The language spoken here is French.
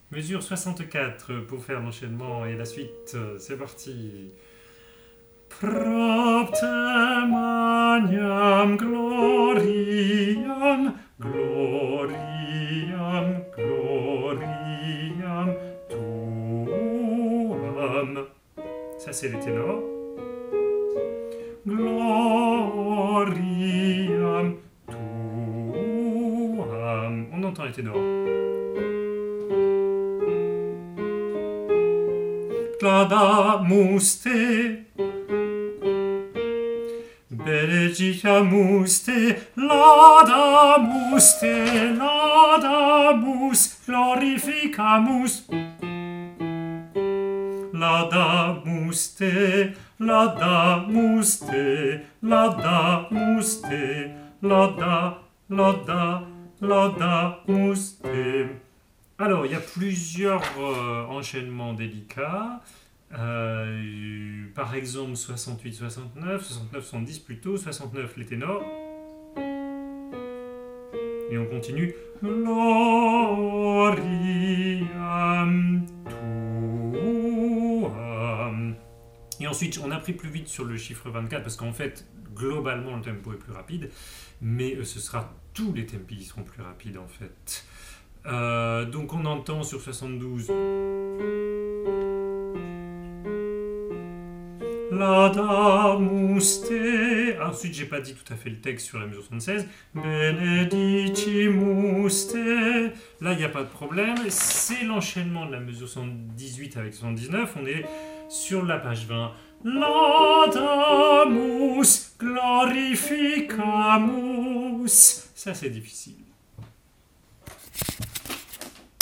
Mesure 64 pour faire l'enchaînement et la suite. C'est parti. Propte magnam gloriam, gloriam, gloriam tuam. Ça, c'est les ténors. Gloriam tuam. On entend les ténors. Cladamus te, benediciamus te, laudamus te, laudamus, glorificamus. Laudamus te, laudamus te, laudamus te, laudamus te. Alors, il y a plusieurs enchaînements délicats. Par exemple, 68-69, 69-70 plutôt, 69 les ténors. Et on continue. Gloriam tuam. Et ensuite, on a pris plus vite sur le chiffre 24 parce qu'en fait, globalement, le tempo est plus rapide. Mais ce sera tous les tempi qui seront plus rapides en fait. Donc on entend sur 72 Laudamus te. Ensuite j'ai pas dit tout à fait le texte sur la mesure 76. Benedicimus te. Là il n'y a pas de problème. C'est l'enchaînement de la mesure 78 avec 79. On est sur la page 20. Laudamus glorificamus. Ça c'est difficile.